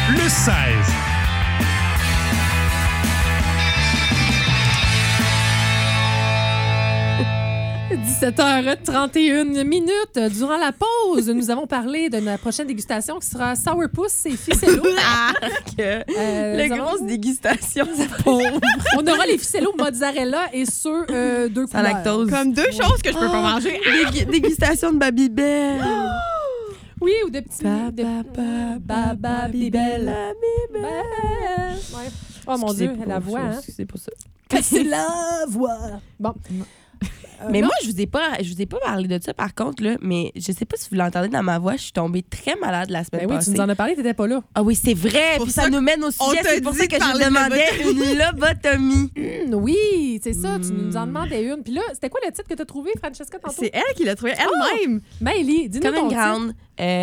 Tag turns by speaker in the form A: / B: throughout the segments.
A: le 16.
B: 17h31. Durant la pause, nous avons parlé de notre prochaine dégustation qui sera Sourpuss et Ficello.
C: La grosse dégustation, pauvre.
B: On aura les Ficello mozzarella et sur deux
C: Sans
B: couleurs.
C: lactose.
D: Comme deux choses que je peux pas manger.
C: Dégustation de Babybel.
B: Oui, ou de petits... Babybel. Ouais. Oh mon Dieu, la voix, hein?
C: C'est pour ça.
B: C'est la voix. Bon.
C: Mais
B: non.
C: moi, je vous ai pas parlé de ça, par contre, là, mais je sais pas si vous l'entendez dans ma voix, je suis tombée très malade la semaine
B: Ben oui,
C: passée.
B: tu nous en as parlé, t'étais pas là.
C: Ah oui, c'est vrai.
D: Pour
C: Puis
D: ça
C: ça nous mène au sujet.
D: t'a
C: C'est pour
D: dit
C: ça que
D: de
C: je
D: parler de
C: demandais une lobotomie.
B: Oui, c'est ça, tu nous en demandais une. Puis là, c'était quoi le titre que t'as trouvé, Francesca, tantôt?
D: C'est elle qui l'a trouvé elle-même.
B: Maëlie, dis-nous
C: Comme
B: ton
C: une
B: titre.
C: grande.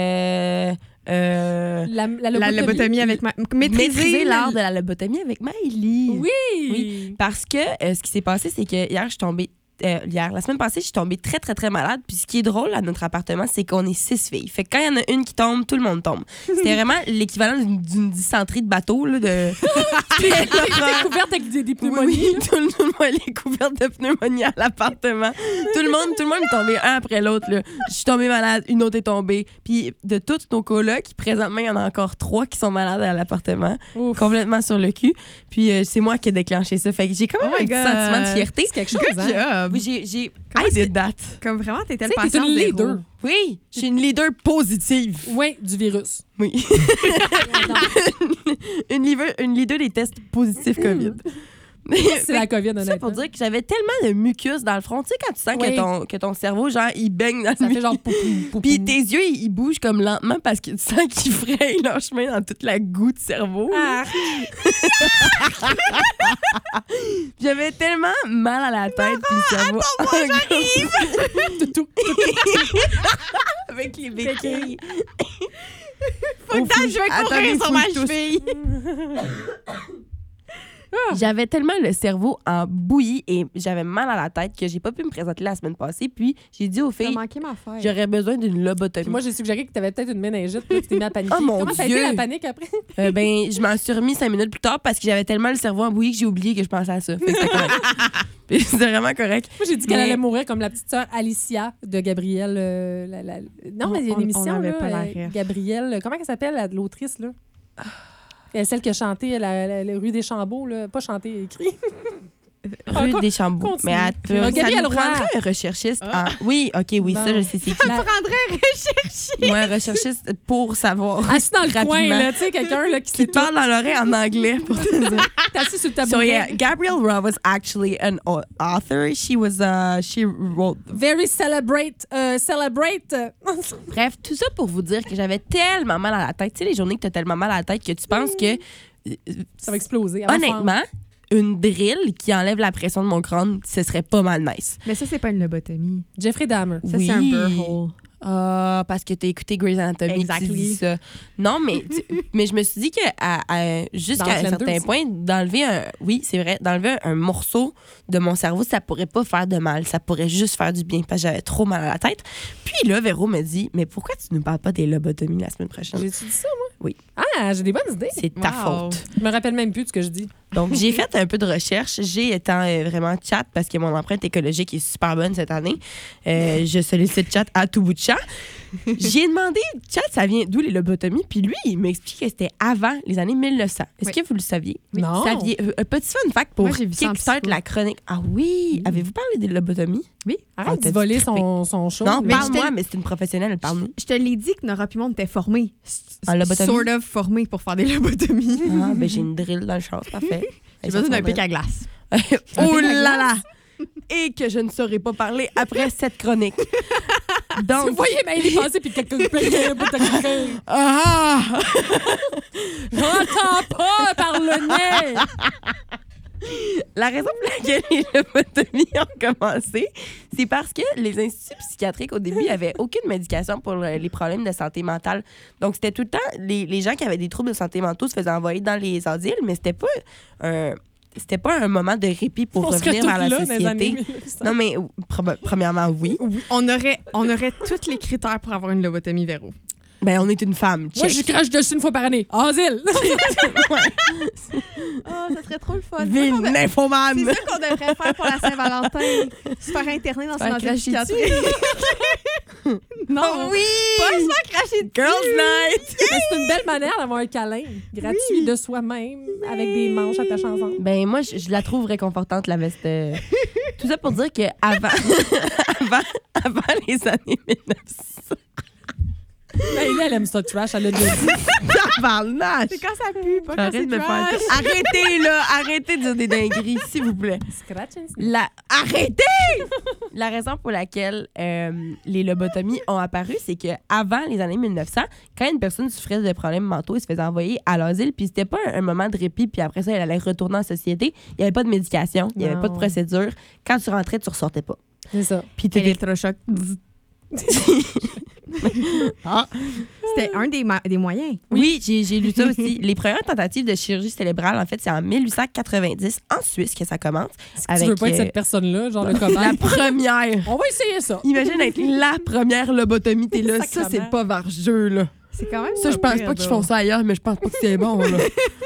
B: La
D: La lobotomie avec
C: Maîtriser l'art de la lobotomie avec Maëlie.
B: Oui.
C: Parce que ce qui s'est passé, c'est que hier, je suis tombée. La semaine passée, je suis tombée très, très, très malade. Puis ce qui est drôle à notre appartement, c'est qu'on est 6 filles. Fait que quand il y en a une qui tombe, tout le monde tombe. C'était vraiment l'équivalent d'une dysenterie de bateau. Là, de...
B: T'es couverte avec des pneumonies.
C: Oui, tout le monde est couverte de pneumonie à l'appartement. Tout le monde est tombé un après l'autre. Là. Je suis tombée malade, une autre est tombée. Puis de toutes nos colocs, présentement, il y en a encore 3 qui sont malades à l'appartement.
B: Ouf.
C: Complètement sur le cul. Puis c'est moi qui ai déclenché ça. Fait que j'ai quand même un petit sentiment de fierté.
B: C'est quelque chose,
D: Good
B: hein?
D: job.
C: Oui, j'ai
D: Comment
C: I did that.
D: Comme vraiment, t'étais le
B: Tu sais, t'es
D: patient
B: une
D: zéro.
B: leader.
C: Oui, je suis une leader positive.
B: Oui, du virus.
C: Oui. une leader des tests positifs COVID.
B: C'est la COVID,
C: Ça
B: honnêtement.
C: pour dire que j'avais tellement de mucus dans le front. Tu sais, quand tu sens
B: Oui.
C: que ton cerveau, genre, il baigne dans
B: Ça
C: le
B: fait genre poupou, poupou.
C: Puis tes yeux, ils bougent comme lentement parce que tu sens qu'ils frayent leur chemin dans toute la goutte de cerveau.
B: Ah.
C: J'avais tellement mal à la tête. Puis le cerveau.
B: Tout.
C: Avec les béquilles.
D: Faut que je vais courir sur ma cheville.
C: J'avais tellement le cerveau en bouillie et j'avais mal à la tête que j'ai pas pu me présenter la semaine passée. Puis j'ai dit aux
D: T'as
C: filles,
D: manqué ma fête.
C: j'aurais besoin d'une lobotomie.
B: Puis moi, j'ai suggéré que t'avais peut-être une méningite, puis tu t'es mis à paniquer.
C: Oh, mon
B: Comment ça a été
C: Dieu.
B: la panique après?
C: Ben, je m'en suis remis 5 minutes plus tard parce que j'avais tellement le cerveau en bouillie que j'ai oublié que je pensais à ça. Fait que c'était correct. Puis c'était vraiment correct.
B: Moi, j'ai dit qu'elle
C: Mais-
B: allait mourir comme la petite sœur Alicia de Gabrielle. Non, mais il y a une émission,
D: on avait
B: là,
D: pas la ref.
B: Gabrielle. Comment elle s'appelle, l'autrice, là? Celle qui a chanté la Rue des Chambeaux, là. Pas chanté, écrit.
C: Rue des Chambeaux.
B: continue.
C: Mais attends,
B: Gabrielle
C: ça nous
B: Roy.
C: prendrait un recherchiste. Oui, OK, oui,
B: Bon.
C: ça, je sais c'est qui.
D: Ça prendrait rechercher.
C: Moi, un recherchiste pour savoir.
B: Assis dans le coin,
C: Rapidement.
B: là. Tu sais, quelqu'un là, qui
C: Qui te parle dans l'oreille en anglais pour te dire.
B: T'es assis sur le tabouret.
C: So yeah, Gabrielle Roy was actually an author. She wrote.
B: Very celebrate.
C: Bref, tout ça pour vous dire que j'avais tellement mal à la tête. Tu sais, les journées que t'as tellement mal à la tête que tu penses que
B: Ça va exploser. avant
C: honnêtement, une drill qui enlève la pression de mon crâne, ce serait pas mal nice.
D: Mais ça, c'est pas une lobotomie.
B: Jeffrey Dahmer.
D: Ça, c'est un burhole.
C: Ah, parce que t'as écouté Grey's Anatomy,
D: Exactly.
C: tu dis ça. Non, mais, mais je me suis dit que jusqu'à
B: Dans
C: un certain
B: Flanders.
C: point, d'enlever un morceau de mon cerveau, ça pourrait pas faire de mal. Ça pourrait juste faire du bien parce que j'avais trop mal à la tête. Puis là, Véro me dit, mais pourquoi tu nous parles pas des lobotomies la semaine prochaine?
B: J'ai-tu dit ça, moi?
C: Oui.
B: Ah, j'ai des bonnes idées.
C: C'est ta
D: Wow.
C: faute.
B: Je me rappelle même plus de ce que je dis.
C: Donc, j'ai fait un peu de recherche. J'ai été vraiment chat parce que mon empreinte écologique est super bonne cette année. Je sollicite chat à tout bout de champ. J'ai demandé, chat, ça vient d'où les lobotomies? Puis lui, il m'explique que c'était avant les années 1900. Est-ce
D: Oui.
C: que vous le saviez?
B: Oui. Non.
C: Vous saviez? Un petit fun fact pour
D: Moi, j'ai vu ça un petit
C: kickstart
D: peu.
C: la chronique. Ah oui! Avez-vous parlé des lobotomies?
D: Oui.
B: Arrête
C: t'as
B: de voler
C: trippé.
B: son show.
C: Non,
D: mais
C: parle-moi,
D: j'étais-
C: mais c'est une professionnelle, parle-nous.
D: Je te l'ai dit que Nora Pimon était formée.
C: En lobotomie?
D: Sort of formée pour faire des lobotomies.
C: Ah, ben j'ai une drill dans le char, c'est parfait.
D: J'ai besoin d'un pic à glace.
C: Oh là là! Et que je ne saurais pas parler après cette chronique.
B: Vous
C: Donc,
B: voyez, mais il est passé, puis quelqu'un
C: ah!
B: J'entends pas par le nez.
C: La raison pour laquelle les lobotomies ont commencé, c'est parce que les instituts psychiatriques, au début, n'avaient aucune médication pour les problèmes de santé mentale. Donc, c'était tout le temps, les gens qui avaient des troubles de santé mentaux se faisaient envoyer dans les asiles, mais c'était pas un moment de répit pour
B: On serait
C: revenir vers
B: tous
C: la
B: là dans les années
C: société.
B: 1900.
C: Non, mais premièrement, oui.
D: On aurait tous les critères pour avoir une lobotomie, Véro.
C: Ben, on est une femme.
B: Moi,
C: Check.
B: je crache dessus une fois par année. Asile!
D: Ça serait trop le fun.
C: Ville
D: C'est
C: nymphomane.
D: ça qu'on devrait faire pour la Saint-Valentin. Se faire interner dans
C: Faire
D: une
C: cracher
D: psychiatrie.
C: Non,
D: Non,
C: oui!
D: pas se faire cracher dessus.
C: Girls Night!
B: Ben, c'est une belle manière d'avoir un câlin gratuit de soi-même avec des manches attachées ensemble.
C: Ben, moi, je la trouve réconfortante, la veste. Tout ça pour dire que avant les années 1900.
B: Ben, là, elle aime ça trash, elle a déjà dit.
C: Tabarnache!
D: C'est quand ça pue, pas quand
C: Arrête
D: c'est
C: de me faire.
D: trash.
C: Arrêtez, là! Arrêtez de dire des dingueries, s'il vous plaît.
B: Scratch and sniff.
C: Arrêtez! La raison pour laquelle les lobotomies ont apparu, c'est que avant les années 1900, quand une personne souffrait de problèmes mentaux, elle se faisait envoyer à l'asile, puis c'était pas un moment de répit, puis après ça, elle allait retourner en société. Il n'y avait pas de médication, il n'y avait pas de
B: Non.
C: procédure. Quand tu rentrais, tu ressortais pas.
B: C'est ça.
C: Puis t'étais...
D: Électrochoc.
C: Ah.
D: C'était un des moyens.
C: Oui, j'ai lu ça aussi. Les premières tentatives de chirurgie cérébrale, en fait, c'est en 1890, en Suisse, que ça commence.
B: Tu veux pas être cette personne-là, genre le cobaye?
C: La première.
B: On va essayer ça.
C: Imagine être la première lobotomie, t'es là. Ça,
B: Sacrement.
C: c'est pas vargeux, là.
D: C'est quand même.
C: Ça, je pense
D: pire,
C: pas qu'ils
D: là.
C: font ça ailleurs, mais je pense pas que c'est bon, là.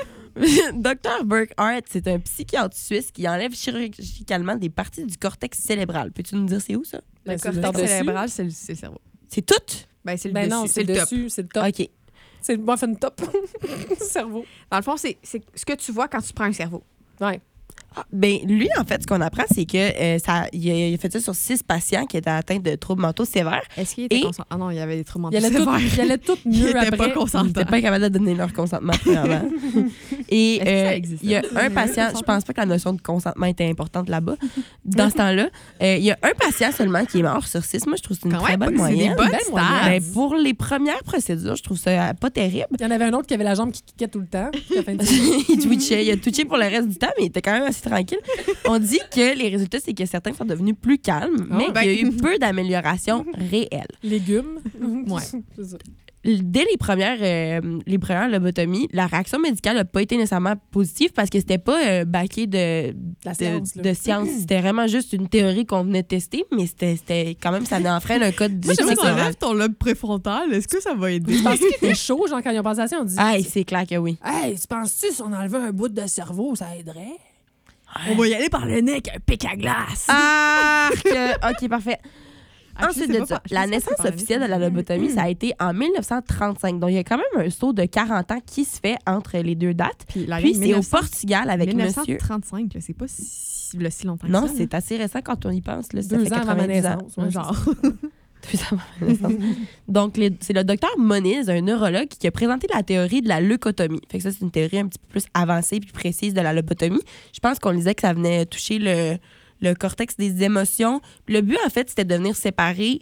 C: Dr. Burkhardt, c'est un psychiatre suisse qui enlève chirurgicalement des parties du cortex célébral. Peux-tu nous dire c'est où, ça?
B: Ben,
D: Le
B: c'est le
D: cortex
B: dessus.
D: cérébral, c'est le cerveau.
C: C'est tout?
D: Ben, c'est le
B: Ben
D: dessus.
B: non, c'est le
D: le top.
B: dessus, c'est le top.
C: OK.
B: C'est le muffin top. Cerveau.
D: Dans le fond, c'est ce que tu vois quand tu prends un cerveau.
B: Ouais.
C: Ben, lui, en fait, ce qu'on apprend, c'est que il a fait ça sur 6 patients qui étaient atteints de troubles mentaux sévères.
D: Est-ce qu'il était
C: Et-
D: consentant? Ah non, il y avait des trous
B: Il allait tout, il allait tout
D: Il
B: mieux
D: était
B: après.
D: pas
C: Ils
D: consentant.
C: n'étaient pas capables de donner leur consentement premièrement. Et
D: Est-ce que ça existe,
C: il y a
D: ça?
C: un patient, je pense pas que la notion de consentement était importante là-bas. Dans ce temps-là, il y a un patient seulement qui est mort sur 6. Moi, je trouve que c'est une
D: Quand
C: très
D: même,
C: bonne
D: c'est des
C: moyenne.
D: bonnes
B: Belle
D: stats.
B: moyenne.
C: Ben, pour les premières procédures, je trouve ça pas terrible.
B: Il y en avait un autre qui avait la jambe qui kickait tout le temps. jusqu'à la fin du-
C: Il twitchait. Il a twitché pour le reste du temps, mais il était quand même assez tranquille. On dit que les résultats, c'est que certains sont devenus plus calmes, mais
D: ben.
C: qu'il y a eu peu d'améliorations réelles.
B: Légumes.
D: Ouais.
B: C'est ça.
C: Dès les premières lobotomies, la réaction médicale n'a pas été nécessairement positive parce que c'était pas baqué
B: La science, là.
C: de science. C'était vraiment juste une théorie qu'on venait de tester, mais c'était quand même, ça enfreint un code de
B: Moi, j'aimerais
C: d'éthique
B: ça
C: morale.
D: ton lobe préfrontal. Est-ce que ça va aider?
B: Je pense qu'il était chaud, genre, quand ils ont pensé à ça, on dit
C: Ah, c'est clair que oui.
B: Hey, tu penses-tu si on enlevait un bout de cerveau, ça aiderait?
D: On va y aller par le nez avec un pic à glace.
C: Ah! OK, parfait.
D: Ah, je
C: Ensuite
D: sais
C: de
D: pas
C: ça,
D: je
C: la
D: sais pas
C: naissance
D: si c'est
C: officielle de la lobotomie, ça a été en 1935. Donc, il y a quand même un saut de 40 ans qui se fait entre les deux dates.
D: Puis, la
C: Puis,
D: gang
C: c'est au
D: 1900
C: Portugal avec monsieur...
D: 1935, là, c'est pas si longtemps que
C: Non,
D: ça.
C: c'est assez récent quand on y pense. Là. Ça
B: 2
C: fait
B: ans avant ma
C: 90 ans.
B: naissance. ouais,
D: Genre.
C: 2 ans avant ma naissance. Donc, c'est le docteur Moniz, un neurologue, qui a présenté la théorie de la leucotomie. Fait que ça, c'est une théorie un petit peu plus avancée puis précise de la lobotomie. Je pense qu'on disait que ça venait toucher le cortex des émotions. Le but, en fait, c'était de venir séparer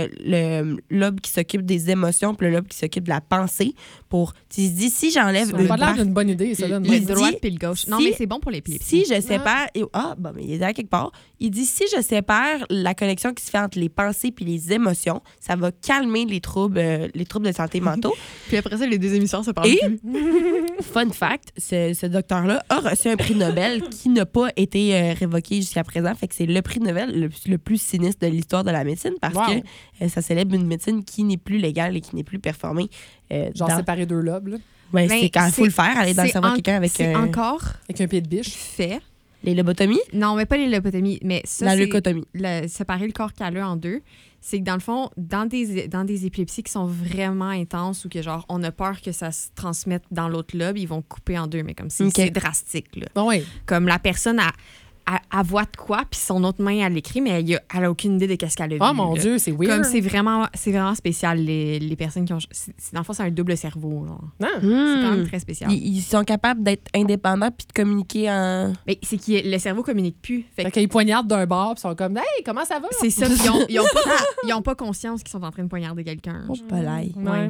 C: le lobe qui s'occupe des émotions puis le lobe qui s'occupe de la pensée pour... Tu te dis, si j'enlève
B: Ça n'a
C: une
B: pas l'air
C: partie-
B: d'une bonne idée, ça. Là,
D: Le
C: Il
D: droit
C: dit,
D: puis le gauche. Non,
C: si-
D: mais c'est bon pour l'épilepsie.
C: Si je sépare... bon, mais il est là quelque part. Il dit, si je sépare la connexion qui se fait entre les pensées puis les émotions, ça va calmer les troubles de santé mentaux.
D: Puis après ça, les deux émissions se parlent
C: Et-
D: plus.
C: Fun fact, ce docteur-là a reçu un prix Nobel qui n'a pas été révoqué jusqu'à présent. Fait que c'est le prix Nobel le plus sinistre de l'histoire de la médecine parce
B: Wow.
C: que ça célèbre une médecine qui n'est plus légale et qui n'est plus performée.
B: Genre
C: dans-
B: séparer 2 lobes, là,
C: Ouais,
D: Ben,
C: c'est quand il faut
D: c'est-
C: le faire, aller dans le
D: c'est
C: cerveau de
D: en-
C: quelqu'un avec
D: C'est encore
B: avec un pied de biche.
D: fait.
C: les lobotomies,
D: Non, mais pas les lobotomies. Mais ça,
C: la
D: c'est
C: leucotomie.
D: séparer le corps calleux en deux. C'est que dans le fond, dans des épilepsies qui sont vraiment intenses ou que genre on a peur que ça se transmette dans l'autre lobe, ils vont couper en deux, mais comme si
C: Ok.
D: c'est drastique. Là.
B: Bon, oui.
D: Comme la personne a voit de quoi, puis son autre main, elle l'écrit, mais elle a aucune idée de qu'est-ce qu'elle a vu.
B: Oh mon
D: là.
B: Dieu, c'est weird.
D: Comme c'est vraiment spécial, les personnes qui ont... Dans le fond, c'est un double cerveau. Genre.
B: Non.
D: C'est quand même
C: Hmm.
D: très spécial.
C: Ils sont capables d'être indépendants puis de communiquer en...
D: Mais c'est que le cerveau communique plus. Fait
B: Fait
D: que
B: qu'ils poignardent d'un bord, puis ils sont comme, hey, comment ça va?
D: c'est ça. Puis ils ont pas conscience qu'ils sont en train de poignarder quelqu'un.
C: Oh, polaille.
B: Ouais.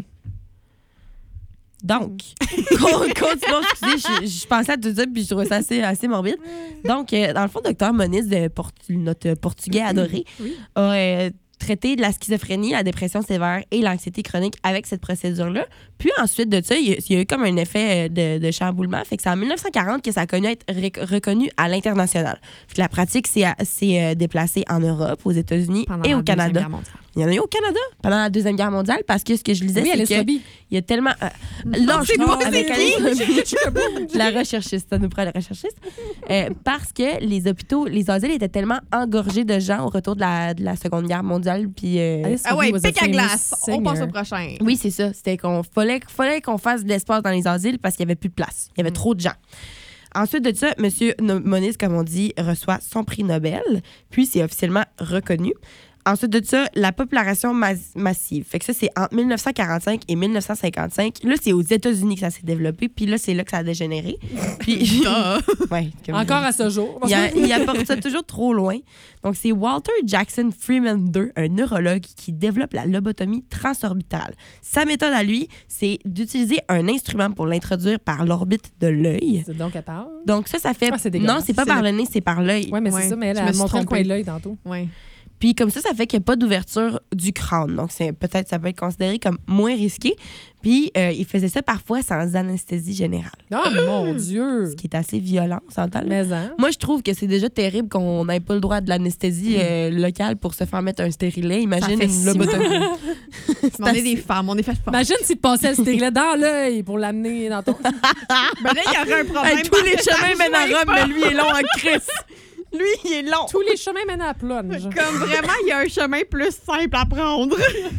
C: Donc, continuons, excusez, je pensais à tout ça puis je trouvais ça assez morbide. Donc, dans le fond, Dr Moniz, notre portugais adoré,
B: Oui.
C: a traité de la schizophrénie, la dépression sévère et l'anxiété chronique avec cette procédure-là. Puis ensuite de ça, il y a eu comme un effet de chamboulement. Fait que c'est en 1940 que ça a connu à être reconnu à l'international. Fait que la pratique s'est déplacée en Europe, aux États-Unis
D: Pendant
C: et
D: la
C: au
D: Deuxième
C: Canada.
D: Guerre mondiale.
C: Il y en a eu au Canada pendant la Deuxième Guerre mondiale parce que ce que je lisais,
B: Oui,
C: c'est
B: Alice
C: qu'il
B: Robbie.
C: y a tellement... lâche-moi
D: pas
C: avec
D: c'est
C: Alice Robbie. La recherchiste, ça nous prend la recherchiste. Parce que les hôpitaux, les asiles étaient tellement engorgés de gens au retour de la Seconde Guerre mondiale. Puis,
B: Alice
D: Ah ouais,
B: Robbie was a
D: pic à
B: famous
D: glace. On passe au
B: singer.
D: prochain.
C: oui, c'est ça. C'était qu'on fallait qu'on fasse de l'espace dans les asiles parce qu'il n'y avait plus de place. Il y avait trop de gens. Ensuite de ça, M. Moniz, comme on dit, reçoit son prix Nobel, puis c'est officiellement reconnu. Ensuite de ça, la population massive. Fait que ça, c'est entre 1945 et 1955. Là, c'est aux États-Unis que ça s'est développé, puis là, c'est là que ça a dégénéré. Puis, ouais, comme-
B: Encore à ce jour.
C: il apporte ça toujours trop loin. Donc, c'est Walter Jackson Freeman II, un neurologue qui développe la lobotomie transorbitale. Sa méthode à lui, c'est d'utiliser un instrument pour l'introduire par l'orbite de l'œil.
B: C'est donc elle parle.
C: Donc, ça fait...
B: Ah, c'est dégueulasse.
C: non, c'est pas
D: C'est
C: par
D: le-
C: le nez, c'est par l'œil.
B: Oui, mais c'est
D: Ouais,
B: ça, mais elle
D: je me
B: a
D: suis
B: montré le coin
D: trompée.
B: de l'œil tantôt.
D: Ouais.
C: Puis comme ça fait qu'il n'y a pas d'ouverture du crâne. Donc, peut-être ça peut être considéré comme moins risqué. Puis, il faisait ça parfois sans anesthésie générale,
B: Oh mon Dieu!
C: ce qui est assez violent, on s'entend? Là?
B: Mais hein?
C: Moi, je trouve que c'est déjà terrible qu'on n'ait pas le droit de l'anesthésie locale pour se faire mettre un stérilet. Imagine
D: fait
C: une
D: 6
C: lobotomie.
D: On est des femmes, on est fait fort.
B: Imagine s'il te passait le stérilet dans l'œil pour l'amener dans ton...
D: Ben là, il y aurait un problème.
C: Hey, tous les chemins mènent à Rome, mais lui est long en crise. Lui, il est long.
B: Tous les chemins mènent à la plonge.
D: Comme vraiment, il y a un chemin plus simple à prendre.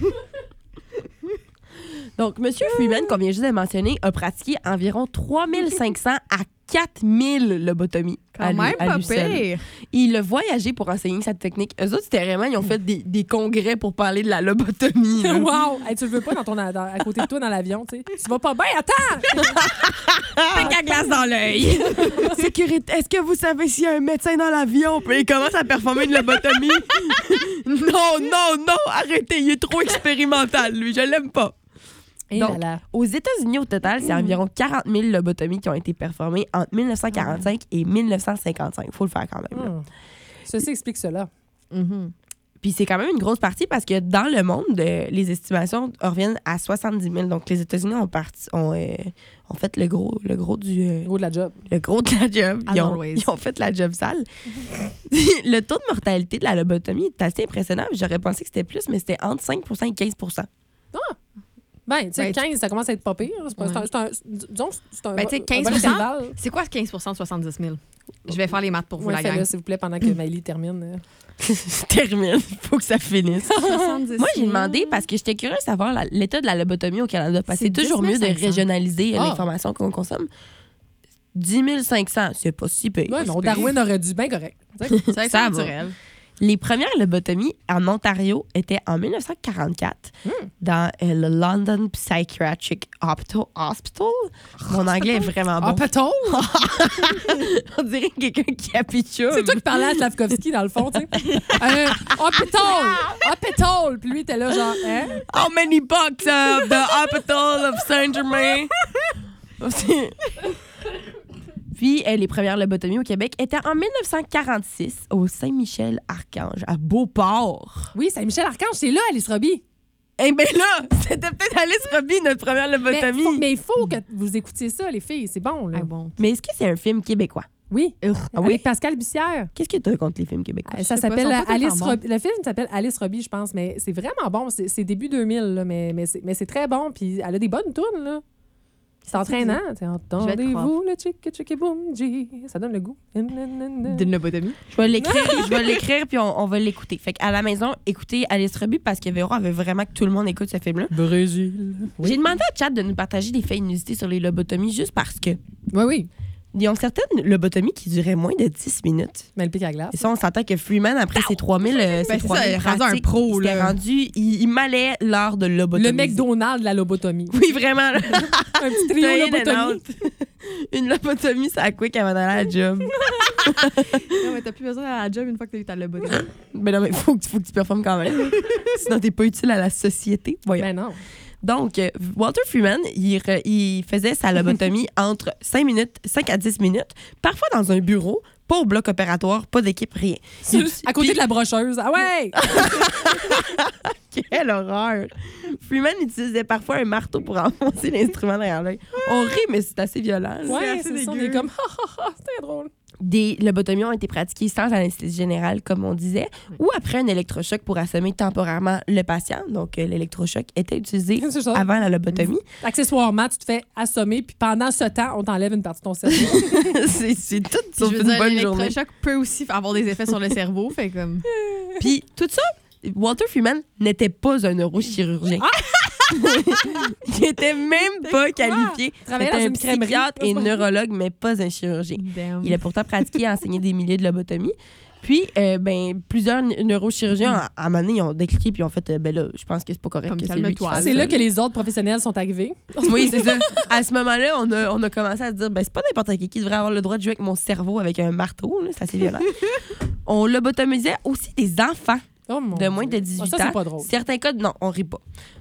C: Donc, M. Freeman, qu'on vient juste de mentionner, a pratiqué environ 3500 à 4000 lobotomies.
D: Quand même
C: à
D: pas
C: lui seul.
D: pire.
C: Il a voyagé pour enseigner cette technique. Eux autres, c'était vraiment, ils ont fait des congrès pour parler de la lobotomie. là.
B: Wow! Hey, tu le veux pas à côté de toi dans l'avion, tu sais. Tu vas pas bien, attends!
D: Pic à glace dans l'œil.
C: Sécurité, est-ce que vous savez s'il y a un médecin dans l'avion? Puis il commence à performer une lobotomie. non, arrêtez, il est trop expérimental, lui, je l'aime pas.
B: Et
C: Donc,
B: là.
C: Aux États-Unis, au total, c'est environ 40 000 lobotomies qui ont été performées entre 1945 et 1955. Il faut le faire quand même. là.
B: Ceci explique cela.
C: Puis c'est quand même une grosse partie parce que dans le monde, les estimations reviennent à 70 000. Donc les États-Unis ont fait le gros du...
B: Gros de la job.
C: le gros de la job.
D: As always.
C: Ils ont fait la job sale. Le taux de mortalité de la lobotomie est assez impressionnant. J'aurais pensé que c'était plus, mais c'était entre 5 et 15
B: Ben, tu sais,
D: Ben,
B: 15, ça commence à être pas pire. C'est pas- c'est un- disons que c'est un
D: Ben, tu sais,
B: un bon
D: 15%,
B: intervalle.
D: C'est quoi 15 de 70 000? Je vais faire les maths pour vous,
B: Ouais,
D: la gang.
B: fais-le, s'il vous plaît, pendant que Maëlie termine.
C: Termine. Il faut que ça finisse.
D: 70
C: Moi, j'ai
D: 000.
C: demandé parce que j'étais curieuse de savoir l'état de la lobotomie au Canada. Parce que c'est
D: C'est
C: toujours mieux de
D: 10 500.
C: régionaliser
B: Ah.
C: l'information qu'on consomme. 10 500, c'est pas si pire.
B: Ouais, non, Darwin aurait dû bien correct. Tu sais.
D: C'est
C: Ça va.
D: naturel.
C: Les premières lobotomies en Ontario étaient en 1944 dans le London Psychiatric Hospital. Mon anglais est vraiment
B: Ah,
C: bon.
B: pétole!
C: On dirait quelqu'un qui a pitché.
B: C'est toi qui parlais à Slavkovski, dans le fond, tu sais. Ah, pétole! Ah, pétole! Puis lui, t'es là, genre, hein?
C: How many bucks of the Hospital of Saint-Germain? Puis, les premières lobotomies au Québec étaient en 1946 au Saint-Michel-Archange, à Beauport.
B: Oui, Saint-Michel-Archange, c'est là, Alice Robbie.
C: Eh bien là, c'était peut-être Alice Robbie, notre première lobotomie.
B: Mais il faut que vous écoutiez ça, les filles. C'est bon, là.
D: Ah bon.
C: Mais est-ce que c'est un film québécois?
B: Oui.
C: Ah oui?
B: Avec Pascal Bussière.
C: Qu'est-ce que tu as contre les films québécois?
B: Ça
D: sais pas,
B: s'appelle
D: ils sont pas
B: Alice
D: tellement
B: Robbie. Le film s'appelle Alice Robbie, je pense, mais c'est vraiment bon. C'est début 2000, là, mais c'est très bon. Puis elle a des bonnes tunes, là. C'est entraînant. Entendez-vous le chick boom G? Ça donne le goût.
D: D'une lobotomie.
C: Je vais l'écrire puis on va l'écouter. Fait qu'à la maison, écoutez Alice Robbie parce que Véro avait vraiment que tout le monde écoute ce film-là.
B: Brésil.
C: J'ai demandé à Chad de nous partager des faits inusités sur les lobotomies juste parce que
B: Oui, oui.
C: ils ont certaines lobotomies qui duraient moins de 10 minutes.
B: Mais le pic à glace.
C: Et ça, on s'entend que Freeman, après ses 3000
D: c'est ça, il est rendu un pro,
C: il était
D: là.
C: rendu, il m'allait l'heure de lobotomie.
B: Le McDonald's de la lobotomie.
C: Oui, vraiment. là.
B: Un petit trio
C: Day in and
B: lobotomie.
C: out. Une lobotomie, ça a quick avant d'aller à la job.
D: Non, mais t'as plus besoin d'aller à la job une fois que t'as eu ta lobotomie.
C: Mais non, mais faut que tu performes quand même. Sinon, t'es pas utile à la société. Voyons.
B: Ben non.
C: Donc, Walter Freeman, il faisait sa lobotomie entre 5 à 10 minutes, parfois dans un bureau, pas au bloc opératoire, pas d'équipe, rien.
B: À côté de la brocheuse. Ah ouais!
C: Quelle horreur! Freeman utilisait parfois un marteau pour enfoncer l'instrument derrière l'œil. On rit, mais c'est assez violent. là.
B: Ouais,
D: assez
B: c'est ça. On
D: dégueu.
B: est comme, c'était drôle.
C: Des lobotomies ont été pratiquées sans anesthésie générale, comme on disait, ou après un électrochoc pour assommer temporairement le patient. Donc, l'électrochoc était utilisé
B: C'est ça.
C: avant la lobotomie.
B: Accessoirement, tu te fais assommer, puis pendant ce temps, on t'enlève une partie de ton cerveau.
C: c'est tout
D: Je
C: sauf
D: veux
C: une
D: dire,
C: bonne journée.
D: l'électrochoc peut aussi avoir des effets sur le cerveau, fait comme...
C: Puis tout ça, Walter Freeman n'était pas un neurochirurgien. Il n'était même pas qualifié.
B: Travaillait
C: C'était
B: dans
C: un
B: une crèmerie.
C: psychiatre et neurologue, mais pas un chirurgien.
D: Damn.
C: Il a pourtant pratiqué et enseigné des milliers de lobotomies. Puis, plusieurs neurochirurgiens, à un moment donné, ils ont décliqué puis ont fait ben là, je pense que c'est pas correct
D: Comme
C: que c'est lui qui
D: calme-toi.
C: fasse
B: C'est
C: ça.
B: là que les autres professionnels sont arrivés.
C: Oui, c'est ça. À ce moment-là, on a commencé à se dire ben c'est pas n'importe qui devrait avoir le droit de jouer avec mon cerveau avec un marteau. Là. C'est assez violent. On lobotomisait aussi des enfants
B: Oh, mon
C: de moins de
B: Dieu.
C: 18
B: Ça,
C: ans.
B: c'est pas drôle.
C: Certains cas, non, on rit pas.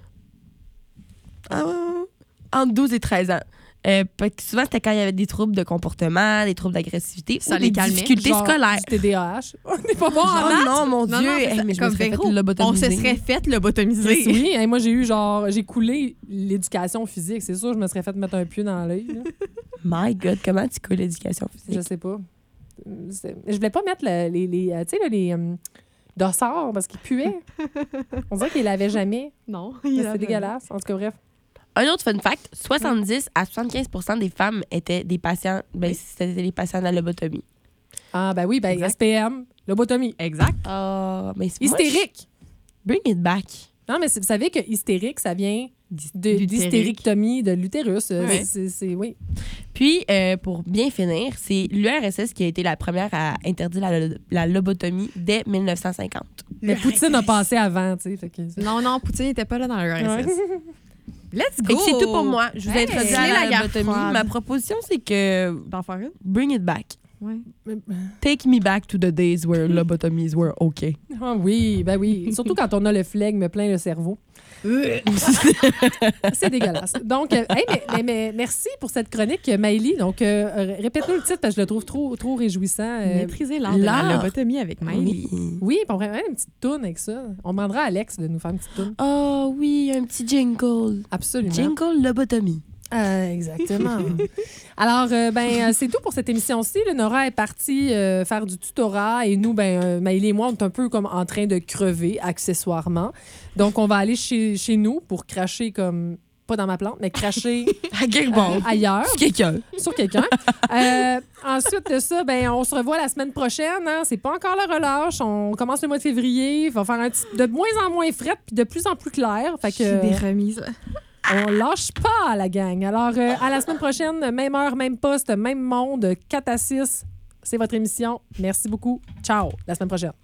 C: Entre 12 et 13 ans. Parce que souvent, c'était quand il y avait des troubles de comportement, des troubles d'agressivité
D: Ça
C: ou
D: les
C: des
D: calmait.
C: difficultés
B: Genre
C: scolaires.
B: du TDAH. On n'est pas bon en
C: Oh
B: maths.
C: non, mon
D: Non,
C: Dieu!
D: non, c'est ça.
C: Mais je me
D: Comme
C: serais fait
D: Véro, on
C: lobotomiser.
D: se serait fait lobotomiser.
B: Oui, hey, moi j'ai coulé l'éducation physique. C'est sûr, je me serais fait mettre un pieu dans l'œil. là.
C: My God, comment tu coules l'éducation physique?
B: Je sais pas. Je voulais pas mettre les dossards parce qu'ils puaient. On dirait qu'ils l'avaient jamais.
D: Non.
B: C'est dégueulasse. En tout cas, bref.
C: Un autre fun fact, 70 à 75 des femmes étaient des patients, c'était des patients de la lobotomie.
B: Ah, ben oui, ben
D: Exact.
B: SPM, lobotomie.
D: Exact.
C: Ah, mais c'est
B: Hystérique.
C: Bring it back.
B: Non, mais vous savez que hystérique, ça vient
D: D'hystérique.
B: d'hystérectomie de l'utérus.
D: Ouais.
B: Oui.
C: Puis, pour bien finir, c'est l'URSS qui a été la première à interdire la lobotomie dès 1950.
B: Mais Poutine a passé avant, tu sais. Fait que...
D: Non, Poutine n'était pas là dans le RSS. Let's
C: Fait
D: go!
C: que c'est tout pour moi. Je vous ai
B: Hey,
C: introduit
D: c'est
C: à
D: la
C: la
D: guerre
C: lobotomie.
D: froide.
C: Ma proposition, c'est que
D: D'en faire une?
C: bring it back.
D: Ouais.
C: Take me back to the days where lobotomies were okay.
B: Ah oui, ben oui. Surtout quand on a le flegme plein le cerveau. C'est dégueulasse. Donc, hey, mais merci pour cette chronique, Maëlie. Donc, répète-nous le titre parce que je le trouve trop réjouissant.
D: Maîtriser l'art de la lobotomie avec Miley.
B: Oui, puis on pourrait faire une petite toune avec ça. On demandera à Alex de nous faire une petite toune.
C: Oh oui, un petit jingle.
B: Absolument.
C: Jingle lobotomie.
B: Exactement. Alors, c'est tout pour cette émission-ci. Là, Nora est partie faire du tutorat et nous, Maëlie et moi, on est un peu comme en train de crever, accessoirement. Donc, on va aller chez nous pour cracher comme... Pas dans ma plante, mais cracher
C: À quelque part.
B: ailleurs,
C: C'est quelqu'un.
B: sur quelqu'un. Ensuite de ça, on se revoit la semaine prochaine. Hein? C'est pas encore la relâche. On commence le mois de février. Il va faire de moins en moins fret puis de plus en plus clair. Fait que...
D: J'ai des remises.
B: On lâche pas, la gang. Alors, à la semaine prochaine, même heure, même poste, même monde, 4 à 6. C'est votre émission. Merci beaucoup. Ciao. La semaine prochaine.